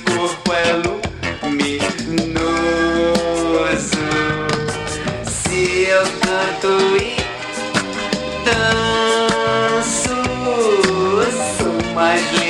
corpo é luminoso. Se eu canto e danço, sou mais